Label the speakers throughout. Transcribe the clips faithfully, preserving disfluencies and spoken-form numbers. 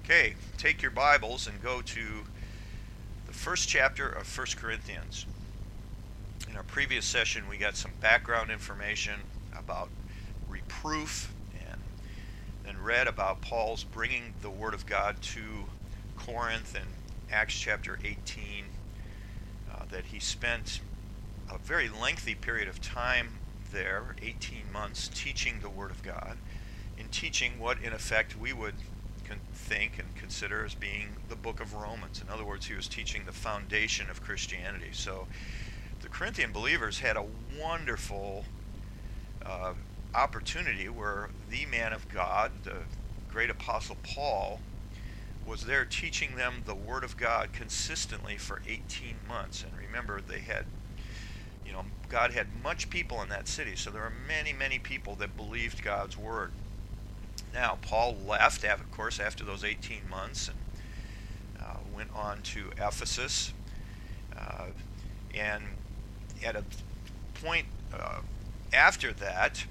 Speaker 1: Okay, take your Bibles and go to the first chapter of First Corinthians. In our previous session, we got some background information about reproof and then read about Paul's bringing the Word of God to Corinth in Acts chapter eighteen, uh, that he spent a very lengthy period of time there, eighteen months, teaching the Word of God, in teaching what in effect we would think and consider as being the book of Romans. In other words, he was teaching the foundation of Christianity. So the Corinthian believers had a wonderful uh, opportunity where the man of God, the great apostle Paul, was there teaching them the Word of God consistently for eighteen months. And remember, they had, you know, God had much people in that city, so there were many, many people that believed God's Word. Now, Paul left, of course, after those eighteen months and uh, went on to Ephesus. Uh, and at a point uh, after that,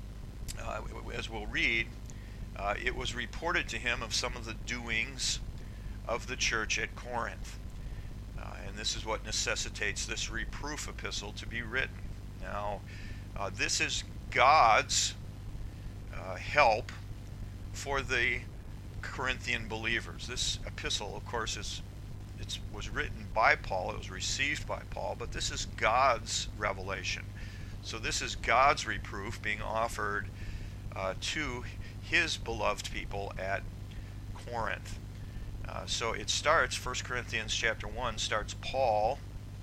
Speaker 1: uh, as we'll read, uh, it was reported to him of some of the doings of the church at Corinth. Uh, and this is what necessitates this reproof epistle to be written. Now, uh, this is God's uh, help for the Corinthian believers. This epistle, of course, is it was written by Paul. It was received by Paul, but this is God's revelation. So this is God's reproof being offered uh, to his beloved people at Corinth. Uh, so it starts, First Corinthians chapter one starts, Paul,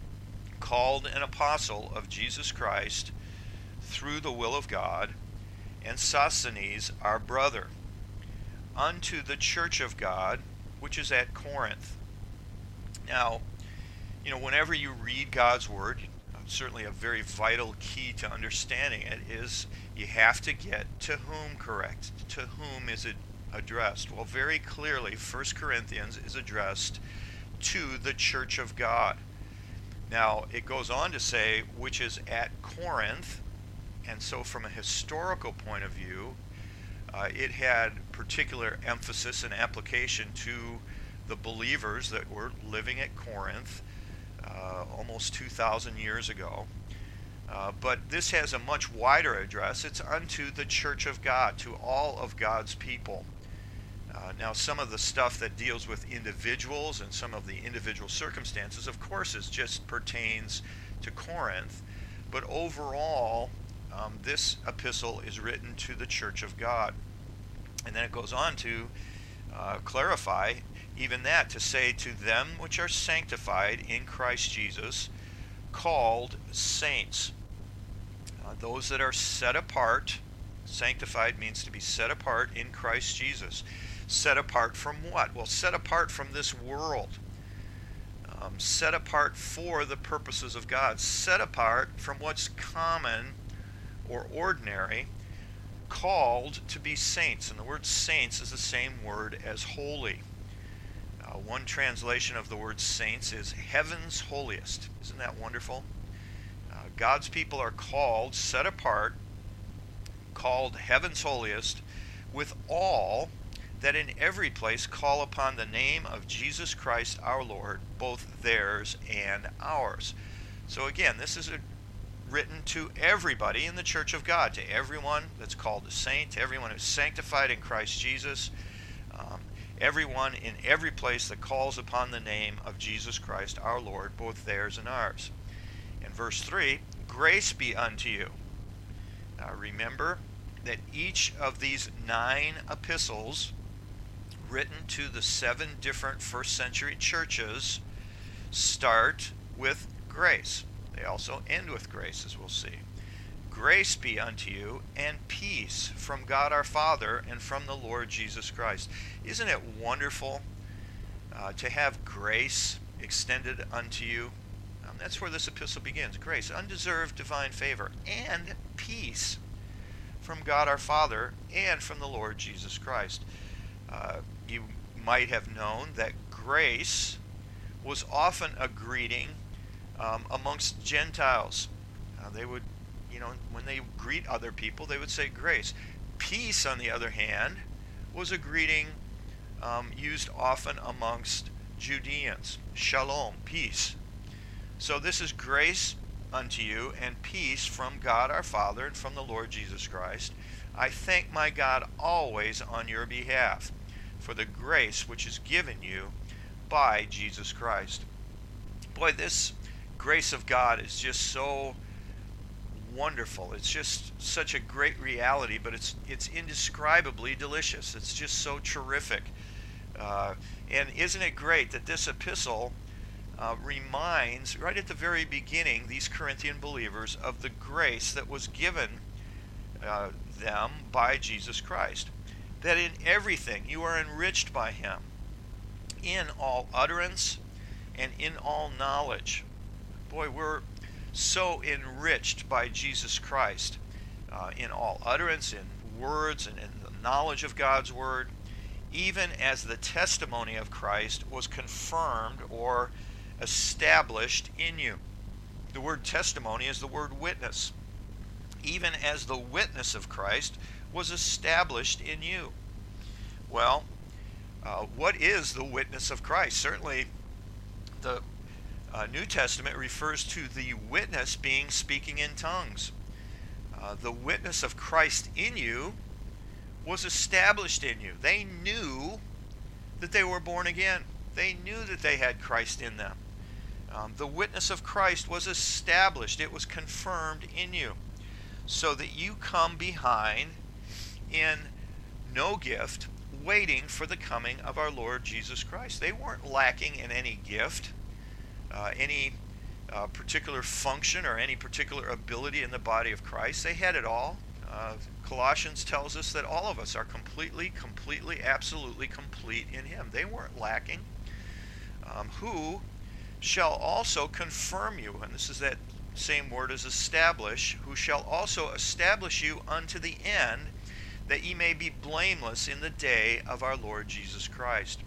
Speaker 1: called an apostle of Jesus Christ through the will of God, and Sosthenes, our brother, unto the church of God, which is at Corinth. Now, you know, whenever you read God's Word, certainly a very vital key to understanding it is you have to get to whom correct. To whom is it addressed? Well, very clearly, First Corinthians is addressed to the church of God. Now, it goes on to say, which is at Corinth, and so from a historical point of view, Uh, it had particular emphasis and application to the believers that were living at Corinth uh, almost two thousand years ago. Uh, but this has a much wider address. It's unto the church of God, to all of God's people. Uh, now, some of the stuff that deals with individuals and some of the individual circumstances, of course, is just pertains to Corinth. But overall, Um, this epistle is written to the church of God. And then it goes on to uh, clarify even that, to say, to them which are sanctified in Christ Jesus, called saints. Uh, those that are set apart. Sanctified means to be set apart in Christ Jesus. Set apart from what? Well, set apart from this world. Um, set apart for the purposes of God. Set apart from what's common or ordinary, called to be saints. And the word saints is the same word as holy. Uh, one translation of the word saints is heaven's holiest. Isn't that wonderful? Uh, God's people are called, set apart, called heaven's holiest, with all that in every place call upon the name of Jesus Christ our Lord, both theirs and ours. So again, this is a written to everybody in the church of God, to everyone that's called a saint, to everyone who's sanctified in Christ Jesus, um, everyone in every place that calls upon the name of Jesus Christ our Lord, both theirs and ours. In verse three, grace be unto you. Now remember that each of these nine epistles written to the seven different first century churches start with grace. They also end with grace, as we'll see. Grace be unto you, and peace from God our Father and from the Lord Jesus Christ. Isn't it wonderful uh, to have grace extended unto you? Um, that's where this epistle begins. Grace, undeserved divine favor, and peace from God our Father and from the Lord Jesus Christ. Uh, you might have known that grace was often a greeting Um, amongst Gentiles. Uh, they would, you know, when they greet other people, they would say grace. Peace, on the other hand, was a greeting um, used often amongst Judeans. Shalom, peace. So this is grace unto you and peace from God our Father and from the Lord Jesus Christ. I thank my God always on your behalf for the grace which is given you by Jesus Christ. Boy, this grace of God is just so wonderful. It's just such a great reality, but it's it's indescribably delicious. It's just so terrific. Uh, and isn't it great that this epistle uh, reminds, right at the very beginning, these Corinthian believers of the grace that was given uh, them by Jesus Christ. That in everything you are enriched by him, in all utterance and in all knowledge. Boy, we're so enriched by Jesus Christ uh, in all utterance, in words, and in the knowledge of God's word, even as the testimony of Christ was confirmed or established in you. The word testimony is the word witness. Even as the witness of Christ was established in you. Well, uh, what is the witness of Christ? Certainly, the uh, New Testament refers to the witness being speaking in tongues. Uh, the witness of Christ in you was established in you. They knew that they were born again. They knew that they had Christ in them. Um, the witness of Christ was established. It was confirmed in you, so that you come behind in no gift, waiting for the coming of our Lord Jesus Christ. They weren't lacking in any gift, uh, any uh, particular function, or any particular ability in the body of Christ. They had it all. Uh, Colossians tells us that all of us are completely, completely, absolutely complete in him. They weren't lacking. Um, who shall also confirm you, and this is that same word as establish, who shall also establish you unto the end, that ye may be blameless in the day of our Lord Jesus Christ.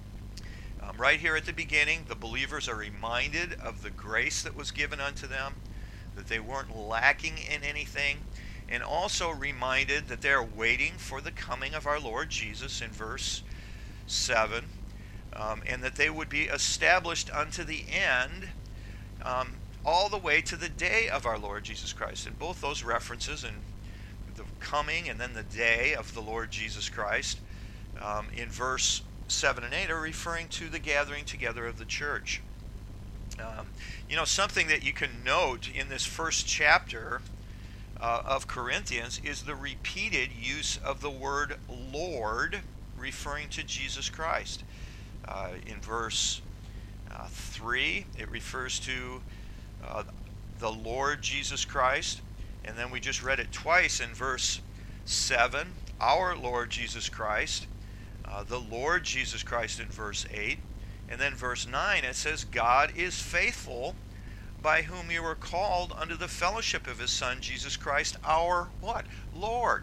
Speaker 1: Um, right here at the beginning, the believers are reminded of the grace that was given unto them, that they weren't lacking in anything, and also reminded that they're waiting for the coming of our Lord Jesus in verse seven, um, and that they would be established unto the end, um, all the way to the day of our Lord Jesus Christ. And both those references, and the coming and then the day of the Lord Jesus Christ, um, in verse seven and eight, are referring to the gathering together of the church. Um, you know, something that you can note in this first chapter uh, of Corinthians is the repeated use of the word Lord, referring to Jesus Christ. Uh, in verse uh, three, it refers to uh, the Lord Jesus Christ. And then we just read it twice in verse seven, our Lord Jesus Christ, uh, the Lord Jesus Christ in verse eight. And then verse nine, it says, God is faithful, by whom you were called unto the fellowship of his Son, Jesus Christ, our what? Lord.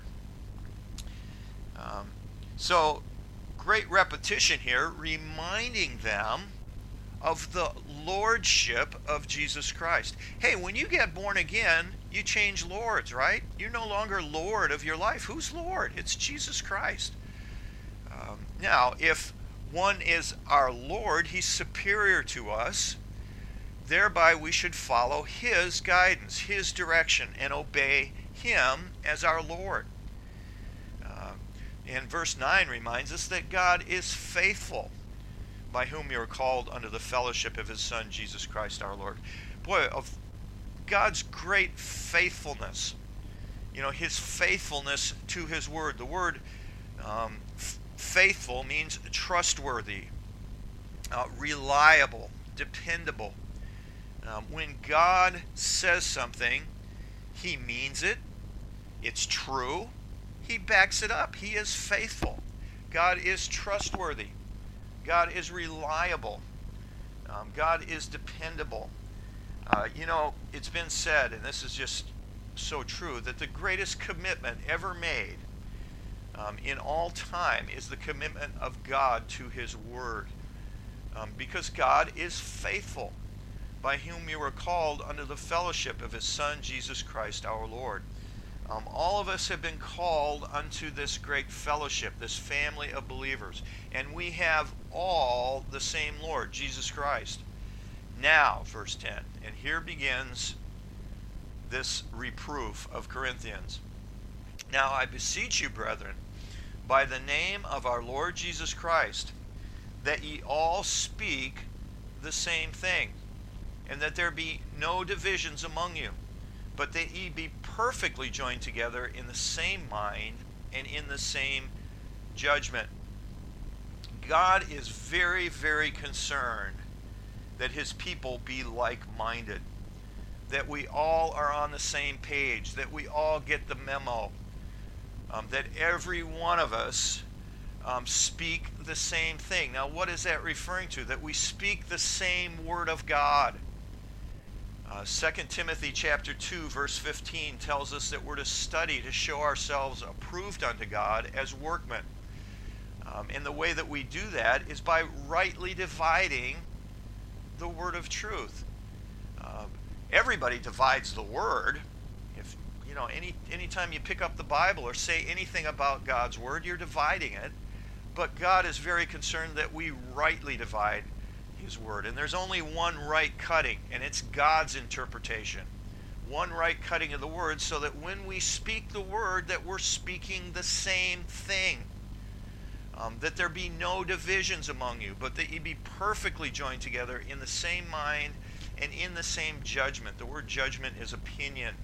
Speaker 1: Um, so, great repetition here, reminding them of the lordship of Jesus Christ. Hey, when you get born again, you change lords, right? You're no longer Lord of your life. Who's Lord? It's Jesus Christ. Um, now, if one is our Lord, he's superior to us. Thereby we should follow his guidance, his direction, and obey him as our Lord. Uh, and verse nine reminds us that God is faithful, by whom you are called unto the fellowship of his Son, Jesus Christ our Lord. Boy, of God's great faithfulness, you know, his faithfulness to his word. The word um, f- faithful means trustworthy, uh, reliable, dependable. Um, when God says something, he means it. It's true. He backs it up. He is faithful. God is trustworthy. God is reliable. Um, God is dependable. Uh, you know, it's been said, and this is just so true, that the greatest commitment ever made um, in all time is the commitment of God to his word. Um, because God is faithful, by whom you were called unto the fellowship of his Son, Jesus Christ our Lord. Um, all of us have been called unto this great fellowship, this family of believers. And we have all the same Lord, Jesus Christ. Now, verse ten, and here begins this reproof of Corinthians. Now I beseech you, brethren, by the name of our Lord Jesus Christ, that ye all speak the same thing, and that there be no divisions among you, but that ye be perfectly joined together in the same mind and in the same judgment. God is very, very concerned that his people be like-minded, that we all are on the same page, that we all get the memo, um, that every one of us um, speak the same thing. Now, what is that referring to? That we speak the same word of God. Uh, Second Timothy chapter two, verse fifteen tells us that we're to study to show ourselves approved unto God as workmen. Um, and the way that we do that is by rightly dividing the word of truth. Um, everybody divides the word. If you know, any anytime you pick up the Bible or say anything about God's word, you're dividing it. But God is very concerned that we rightly divide his word. And there's only one right cutting, and it's God's interpretation. One right cutting of the word, so that when we speak the word, that we're speaking the same thing. Um, that there be no divisions among you, but that ye be perfectly joined together in the same mind and in the same judgment. The word judgment is opinion.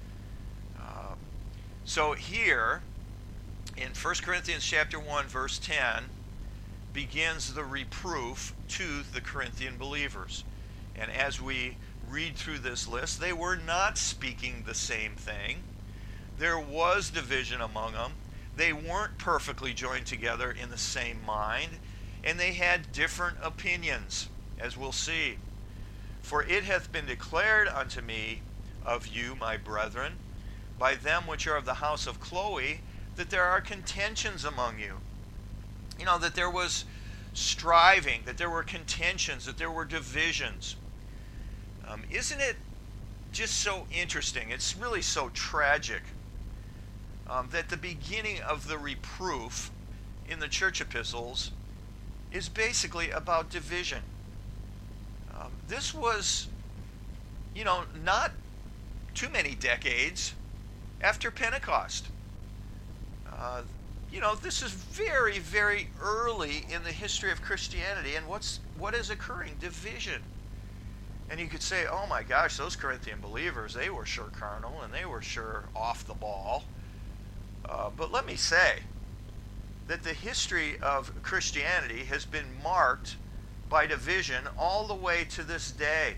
Speaker 1: Uh, so here, in First Corinthians chapter one, verse ten, begins the reproof to the Corinthian believers. And as we read through this list, they were not speaking the same thing. There was division among them. They weren't perfectly joined together in the same mind, and they had different opinions, as we'll see. For it hath been declared unto me of you, my brethren, by them which are of the house of Chloe, that there are contentions among you. You know, that there was striving, that there were contentions, that there were divisions. Um, isn't it just so interesting? It's really so tragic um, that the beginning of the reproof in the church epistles is basically about division. Um, this was, you know, not too many decades after Pentecost. Uh, you know, this is very, very early in the history of Christianity, and what's what is occurring? Division. And you could say, oh my gosh, those Corinthian believers, they were sure carnal, and they were sure off the ball. Uh, but let me say that the history of Christianity has been marked by division all the way to this day.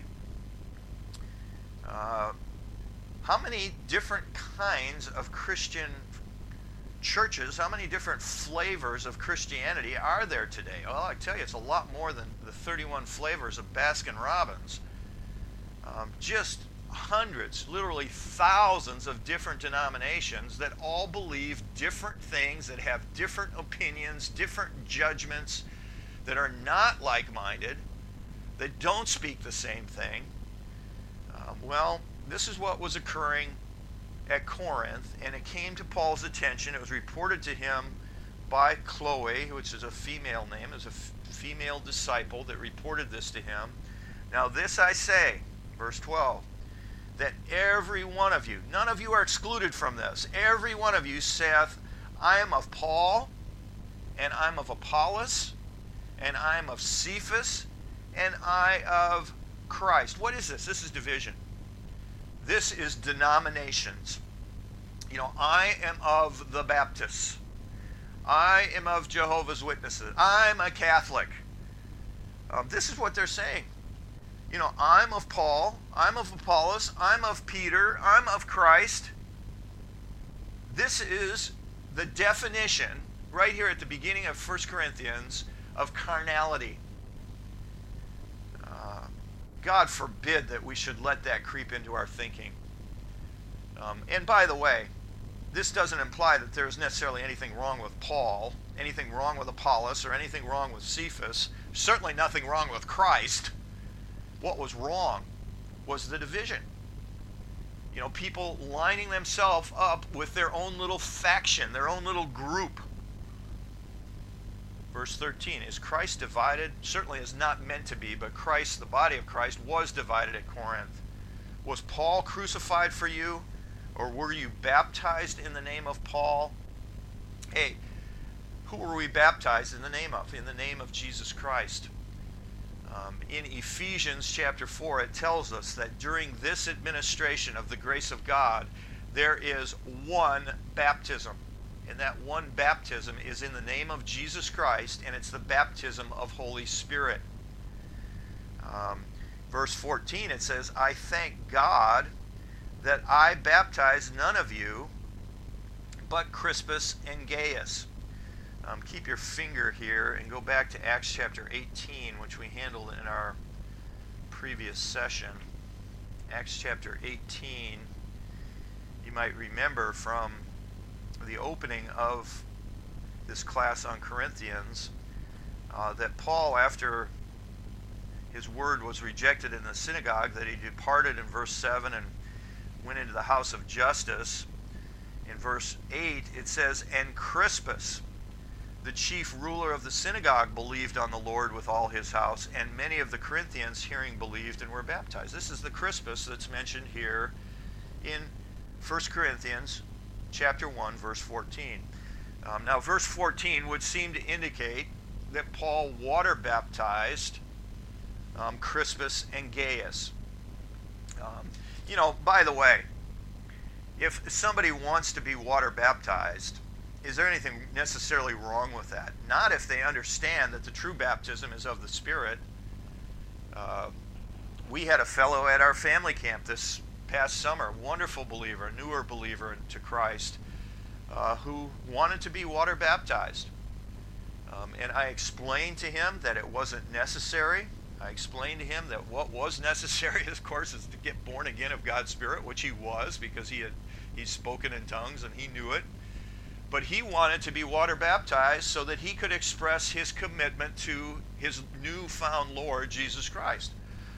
Speaker 1: Uh, how many different kinds of Christian churches, how many different flavors of Christianity are there today? Well, I tell you, it's a lot more than the thirty-one flavors of Baskin-Robbins. Um, just hundreds, literally thousands of different denominations that all believe different things, that have different opinions, different judgments, that are not like-minded, that don't speak the same thing. Um, well, this is what was occurring at Corinth, and it came to Paul's attention. It was reported to him by Chloe, which is a female name. It was a f- female disciple that reported this to him. Now this I say, verse twelve, that every one of you, none of you are excluded from this, every one of you saith, I am of Paul, and I'm of Apollos, and I am of Cephas, and I of Christ. What is this? This is division. This is denominations. You know, I am of the Baptists. I am of Jehovah's Witnesses. I'm a Catholic. Um, this is what they're saying. You know, I'm of Paul. I'm of Apollos. I'm of Peter. I'm of Christ. This is the definition, right here at the beginning of First Corinthians, of carnality. Uh, God forbid that we should let that creep into our thinking. Um, and by the way, this doesn't imply that there's necessarily anything wrong with Paul, anything wrong with Apollos, or anything wrong with Cephas. Certainly nothing wrong with Christ. What was wrong was the division. You know, people lining themselves up with their own little faction, their own little group. Verse thirteen, is Christ divided? Certainly is not meant to be, but Christ, the body of Christ, was divided at Corinth. Was Paul crucified for you? Or were you baptized in the name of Paul? Hey, who were we baptized in the name of? In the name of Jesus Christ. Um, in Ephesians chapter four, it tells us that during this administration of the grace of God, there is one baptism. And that one baptism is in the name of Jesus Christ, and it's the baptism of Holy Spirit. Um, verse fourteen, it says, I thank God that I baptized none of you but Crispus and Gaius. Um, keep your finger here and go back to Acts chapter eighteen, which we handled in our previous session. Acts chapter eighteen, you might remember from the opening of this class on Corinthians uh, that Paul, after his word was rejected in the synagogue, that he departed in verse seven and went into the house of Justus. In verse eight, it says, and Crispus, the chief ruler of the synagogue, believed on the Lord with all his house, and many of the Corinthians hearing believed and were baptized. This is the Crispus that's mentioned here in First Corinthians chapter one, verse fourteen. Um, now, verse fourteen would seem to indicate that Paul water baptized um, Crispus and Gaius. Um, you know, by the way, if somebody wants to be water baptized, is there anything necessarily wrong with that? Not if they understand that the true baptism is of the Spirit. Uh, we had a fellow at our family camp this past summer, wonderful believer, a newer believer to Christ, uh, who wanted to be water baptized. Um, and I explained to him that it wasn't necessary. I explained to him that what was necessary, of course, is to get born again of God's Spirit, which he was, because he had he's spoken in tongues and he knew it. But he wanted to be water baptized so that he could express his commitment to his newfound Lord, Jesus Christ.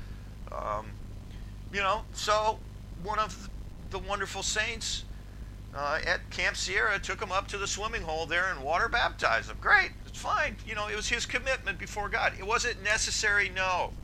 Speaker 1: Um, you know, so one of the wonderful saints uh, at Camp Sierra took him up to the swimming hole there and water baptized him. Great, it's fine. You know, it was his commitment before God. It wasn't necessary, no.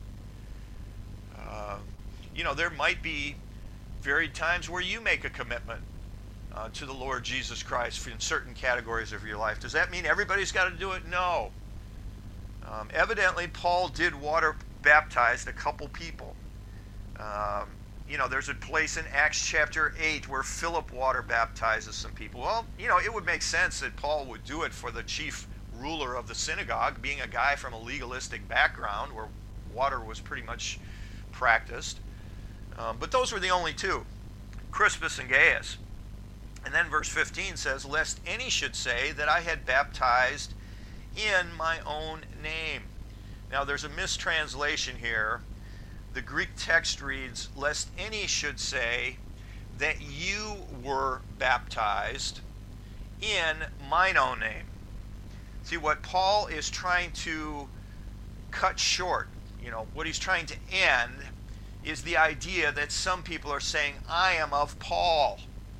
Speaker 1: Uh, you know, there might be varied times where you make a commitment Uh, to the Lord Jesus Christ in certain categories of your life. Does that mean everybody's got to do it? No. Um, evidently, Paul did water baptize a couple people. Um, you know, there's a place in Acts chapter eight where Philip water baptizes some people. Well, you know, it would make sense that Paul would do it for the chief ruler of the synagogue, being a guy from a legalistic background where water was pretty much practiced. Um, but those were the only two, Crispus and Gaius. And then verse fifteen says, lest any should say that I had baptized in my own name. Now there's a mistranslation here. The Greek text reads, lest any should say that you were baptized in mine own name. See, what Paul is trying to cut short, you know, what he's trying to end is the idea that some people are saying, I am of Paul.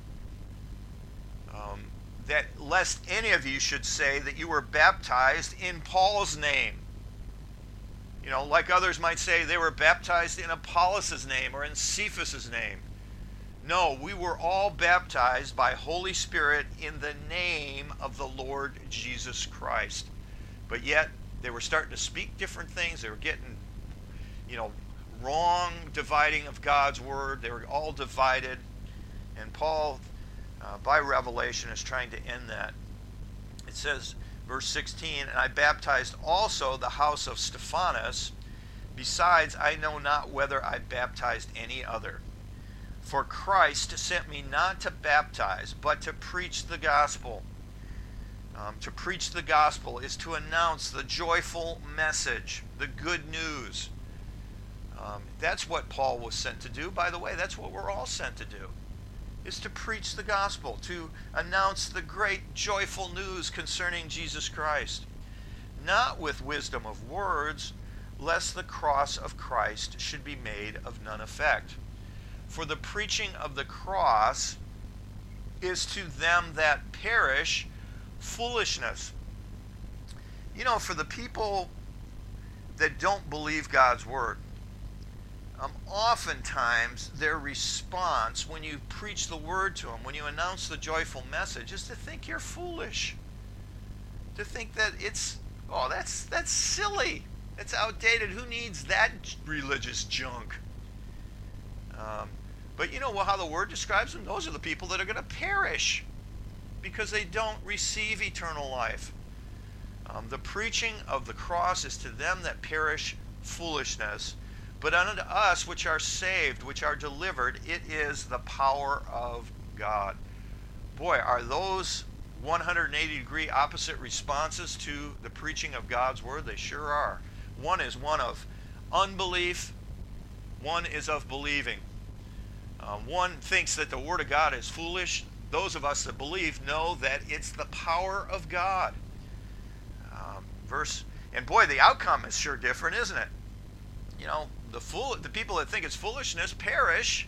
Speaker 1: Um, that lest any of you should say that you were baptized in Paul's name. You know, like others might say they were baptized in Apollos' name or in Cephas' name. No, we were all baptized by Holy Spirit in the name of the Lord Jesus Christ. But yet, they were starting to speak different things. They were getting, you know, wrong dividing of God's word. They were all divided. And Paul, Uh, by revelation, is trying to end that. It says, verse sixteen, and I baptized also the house of Stephanas. Besides, I know not whether I baptized any other. For Christ sent me not to baptize, but to preach the gospel. Um, to preach the gospel is to announce the joyful message, the good news. Um, that's what Paul was sent to do. By the way, that's what we're all sent to do. Is to preach the gospel, to announce the great joyful news concerning Jesus Christ, not with wisdom of words, lest the cross of Christ should be made of none effect. For the preaching of the cross is to them that perish foolishness. You know, for the people that don't believe God's word, um, oftentimes their response when you preach the word to them, when you announce the joyful message, is to think you're foolish. To think that it's, oh, that's that's silly. That's outdated. Who needs that religious junk? Um, but you know how the word describes them? Those are the people that are going to perish because they don't receive eternal life. Um, the preaching of the cross is to them that perish foolishness, but unto us which are saved, which are delivered, it is the power of God. Boy, are those one hundred eighty degree opposite responses to the preaching of God's word? They sure are. One is one of unbelief, one is of believing. Um, one thinks that the word of God is foolish. Those of us that believe know that it's the power of God. Um, verse, and boy, the outcome is sure different, isn't it? You know, the fool, the people that think it's foolishness perish.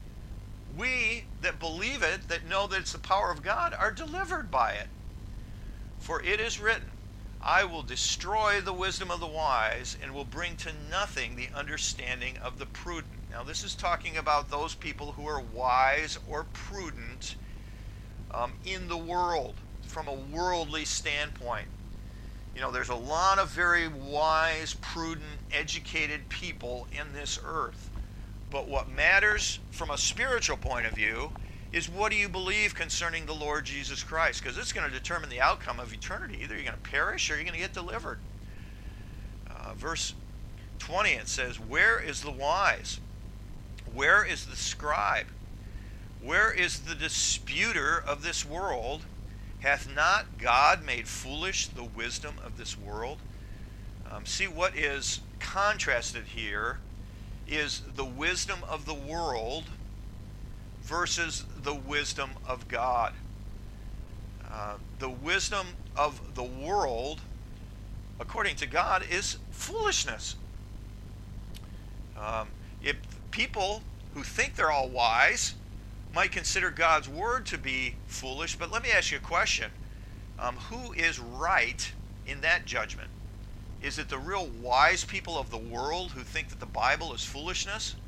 Speaker 1: We that believe it, that know that it's the power of God, are delivered by it. For it is written, I will destroy the wisdom of the wise and will bring to nothing the understanding of the prudent. Now this is talking about those people who are wise or prudent um, in the world, from a worldly standpoint. You know, there's a lot of very wise, prudent, educated people in this earth. But what matters from a spiritual point of view is, what do you believe concerning the Lord Jesus Christ? Because it's going to determine the outcome of eternity. Either you're going to perish or you're going to get delivered. Uh, verse twenty, it says, where is the wise? Where is the scribe? Where is the disputer of this world? Hath not God made foolish the wisdom of this world? Um, see, what is contrasted here is the wisdom of the world versus the wisdom of God. Uh, the wisdom of the world, according to God, is foolishness. Um, if people who think they're all wise might consider God's word to be foolish, but let me ask you a question. Um, who is right in that judgment? Is it the real wise people of the world who think that the Bible is foolishness?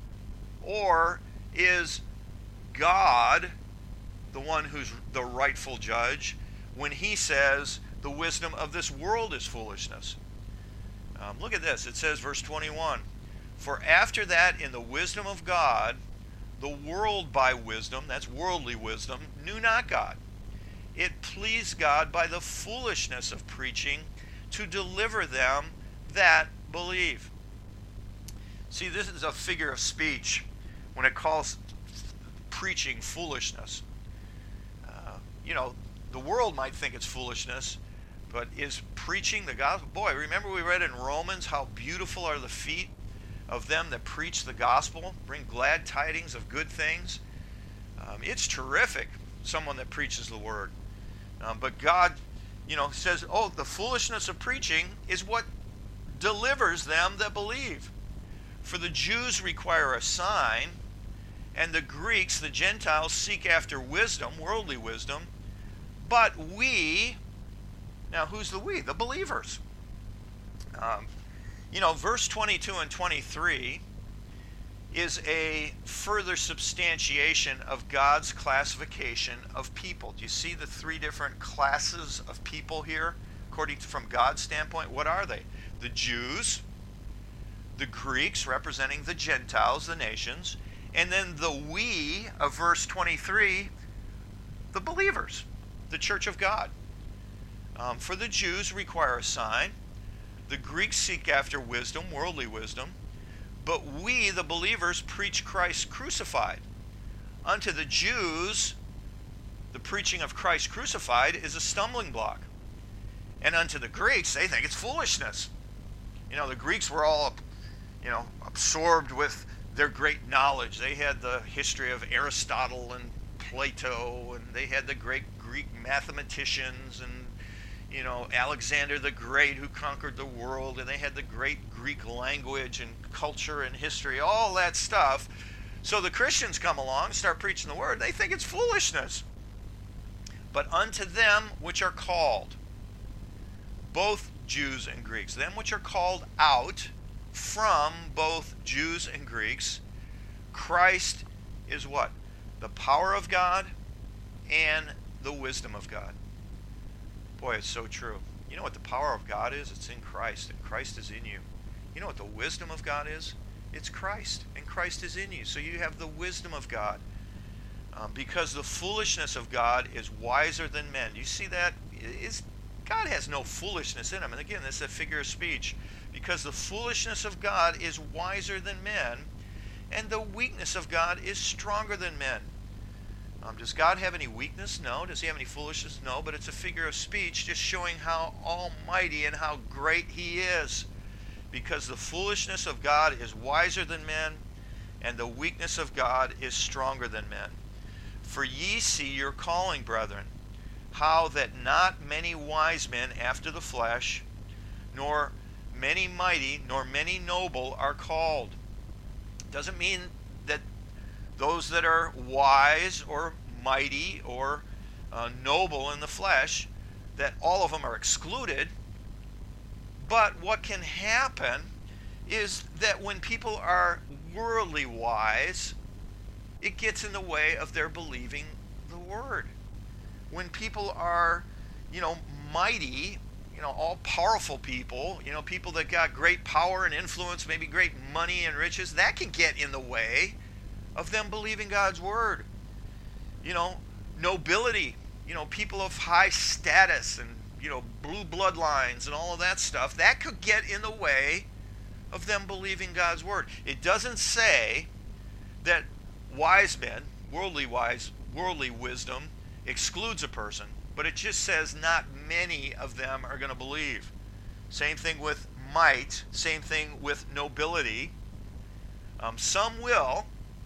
Speaker 1: Or is God the one who's the rightful judge when he says the wisdom of this world is foolishness? Um, look at this. It says, verse twenty-one, for after that in the wisdom of God, the world by wisdom, that's worldly wisdom, knew not God. It pleased God by the foolishness of preaching to deliver them that believe. See, this is a figure of speech when it calls preaching foolishness. Uh, you know, the world might think it's foolishness, but is preaching the gospel? Boy, remember we read in Romans how beautiful are the feet of them that preach the gospel, bring glad tidings of good things. Um, it's terrific, someone that preaches the word. Um, but God, you know, says, oh, the foolishness of preaching is what delivers them that believe. For the Jews require a sign, and the Greeks, the Gentiles, seek after wisdom, worldly wisdom. But we, now who's the we? The believers. Um, you know, verse twenty-two and twenty-three is a further substantiation of God's classification of people. Do you see the three different classes of people here, according to, from God's standpoint? What are they? The Jews, the Greeks, representing the Gentiles, the nations, and then the we of verse twenty-three, the believers, the church of God. Um, for the Jews require a sign. The Greeks seek after wisdom, worldly wisdom. But we, the believers, preach Christ crucified. Unto the Jews, the preaching of Christ crucified is a stumbling block. And unto the Greeks, they think it's foolishness. You know, the Greeks were all, you know, absorbed with their great knowledge. They had the history of Aristotle and Plato, and they had the great Greek mathematicians, and you know, Alexander the Great who conquered the world, and they had the great Greek language and culture and history, all that stuff. So the Christians come along and start preaching the word. They think it's foolishness. But unto them which are called, both Jews and Greeks, them which are called out from both Jews and Greeks, Christ is what? The power of God and the wisdom of God. Boy, it's so true. You know what the power of God is? It's in Christ, and Christ is in you. You know what the wisdom of God is? It's Christ, and Christ is in you. So you have the wisdom of God. Um, because the foolishness of God is wiser than men. You see that? Is God has no foolishness in him. And again, this is a figure of speech. Because the foolishness of God is wiser than men, and the weakness of God is stronger than men. Um, does God have any weakness? No. Does he have any foolishness? No. But it's a figure of speech just showing how almighty and how great he is. Because the foolishness of God is wiser than men, and the weakness of God is stronger than men. For ye see your calling, brethren, how that not many wise men after the flesh, nor many mighty, nor many noble are called. Doesn't mean that those that are wise or mighty or uh, noble in the flesh, that all of them are excluded. But what can happen is that when people are worldly wise, it gets in the way of their believing the word. When people are, you know, mighty, you know, all powerful people, you know, people that got great power and influence, maybe great money and riches, that can get in the way of them believing God's word. You know, nobility, you know, people of high status and, you know, blue bloodlines and all of that stuff, that could get in the way of them believing God's word. It doesn't say that wise men, worldly wise, worldly wisdom excludes a person, but it just says not many of them are going to believe. Same thing with might, same thing with nobility. Um, some will,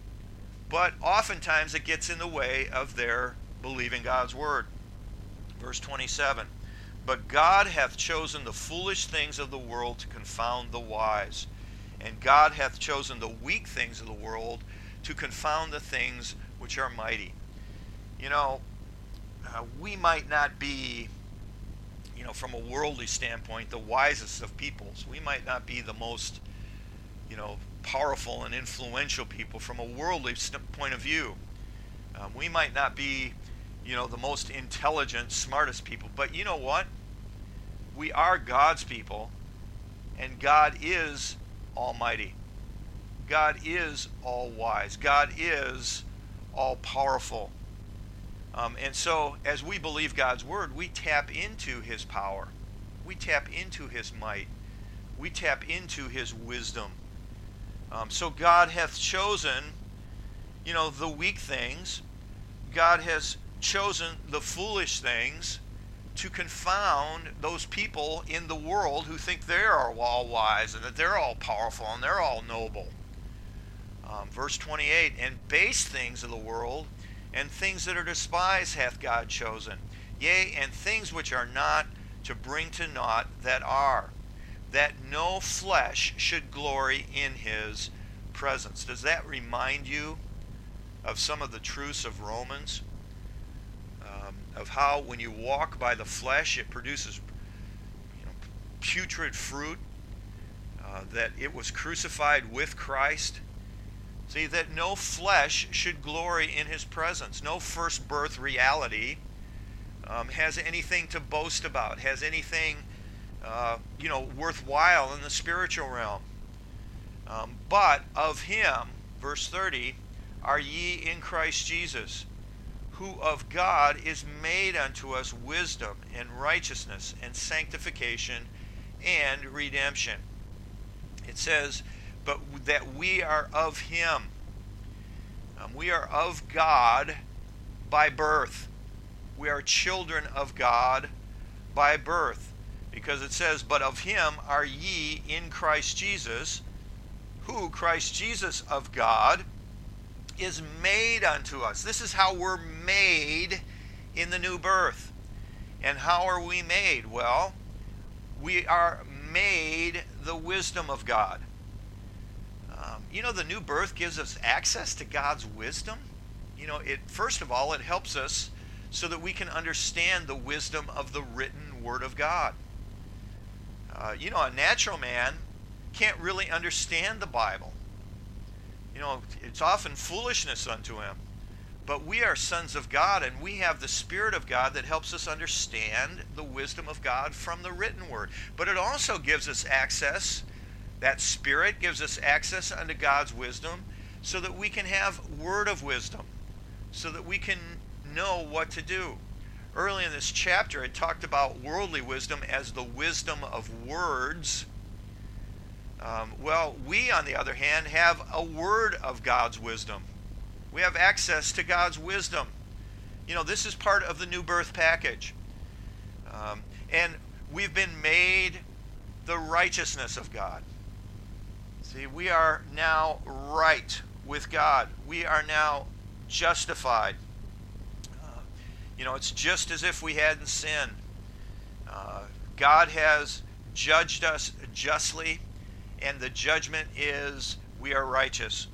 Speaker 1: but oftentimes it gets in the way of their believing God's word. Verse twenty-seven, but God hath chosen the foolish things of the world to confound the wise, and God hath chosen the weak things of the world to confound the things which are mighty. You know, uh, we might not be, you know, from a worldly standpoint, the wisest of peoples. We might not be the most, you know, powerful and influential people from a worldly point of view. Um, we might not be, you know, the most intelligent, smartest people. But you know what? We are God's people, and God is almighty. God is all wise. God is all powerful. Um, and so as we believe God's word, we tap into his power. We tap into his might. We tap into his wisdom. Um, so God hath chosen, you know, the weak things. God has chosen the foolish things to confound those people in the world who think they are all wise and that they're all powerful and they're all noble. Um, verse twenty-eight, and base things of the world, and things that are despised hath God chosen, yea, and things which are not, to bring to naught that are, that no flesh should glory in his presence. Does that remind you of some of the truths of Romans? Um, of how when you walk by the flesh, it produces, you know, putrid fruit, uh, that it was crucified with Christ. See, that no flesh should glory in his presence. No first birth reality um, has anything to boast about, has anything, uh, you know, worthwhile in the spiritual realm. Um, but of him, verse thirty, are ye in Christ Jesus, who of God is made unto us wisdom and righteousness and sanctification and redemption. It says, but that we are of him. Um, we are of God by birth. We are children of God by birth. Because it says, but of him are ye in Christ Jesus, who, Christ Jesus of God, is made unto us. This is how we're made in the new birth. And how are we made? Well, we are made the wisdom of God. Um, you know, the new birth gives us access to God's wisdom. You know, it first of all, it helps us so that we can understand the wisdom of the written Word of God. Uh, you know, a natural man can't really understand the Bible. You know, it's often foolishness unto him. But we are sons of God, and we have the Spirit of God that helps us understand the wisdom of God from the written Word. But it also gives us access, that Spirit gives us access unto God's wisdom so that we can have word of wisdom, so that we can know what to do. Early in this chapter, it talked about worldly wisdom as the wisdom of words. Um, well, we, on the other hand, have a word of God's wisdom. We have access to God's wisdom. You know, this is part of the new birth package. Um, and we've been made the righteousness of God. See, we are now right with God. We are now justified. Uh, you know, it's just as if we hadn't sinned. Uh, God has judged us justly, and the judgment is we are righteous.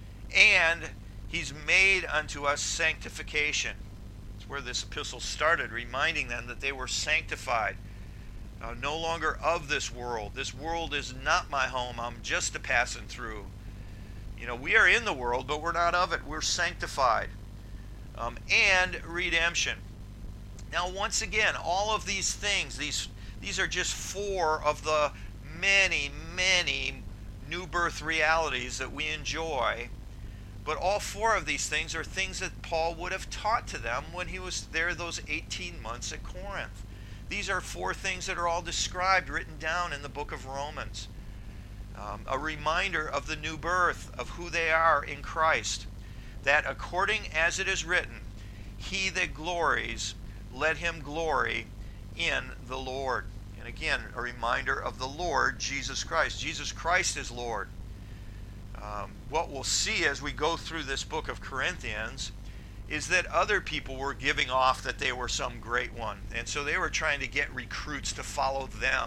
Speaker 1: And He's made unto us sanctification. It's where this epistle started, reminding them that they were sanctified. Uh, no longer of this world. This world is not my home. I'm just a passing through. You know, we are in the world, but we're not of it. We're sanctified. Um, and redemption. Now, once again, all of these things, these, these are just four of the many, many new birth realities that we enjoy. But all four of these things are things that Paul would have taught to them when he was there those eighteen months at Corinth. These are four things that are all described, written down in the book of Romans. Um, a reminder of the new birth, of who they are in Christ. That according as it is written, he that glories, let him glory in the Lord. And again, a reminder of the Lord, Jesus Christ. Jesus Christ is Lord. Um, what we'll see as we go through this book of Corinthians is that other people were giving off that they were some great one. And so they were trying to get recruits to follow them.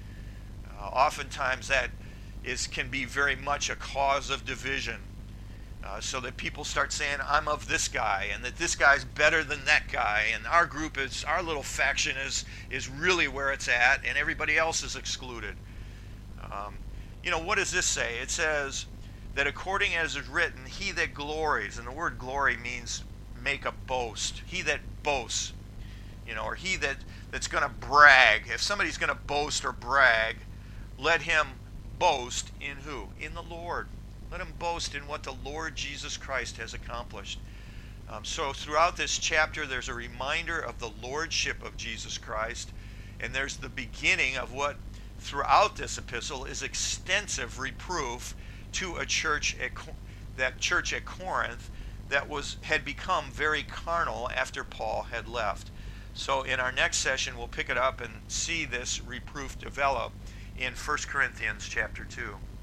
Speaker 1: Uh, oftentimes that is can be very much a cause of division. Uh, so that people start saying, I'm of this guy, and that this guy's better than that guy, and our group is, our little faction is, is really where it's at, and everybody else is excluded. Um, you know, what does this say? It says that according as is written, he that glories, and the word glory means make a boast. He that boasts, you know, or he that, that's going to brag. If somebody's going to boast or brag, let him boast in who? In the Lord. Let him boast in what the Lord Jesus Christ has accomplished. Um, so throughout this chapter, there's a reminder of the lordship of Jesus Christ, and there's the beginning of what throughout this epistle is extensive reproof to a church at that church at Corinth that was had become very carnal after Paul had left. So in our next session, we'll pick it up and see this reproof develop in First Corinthians chapter two.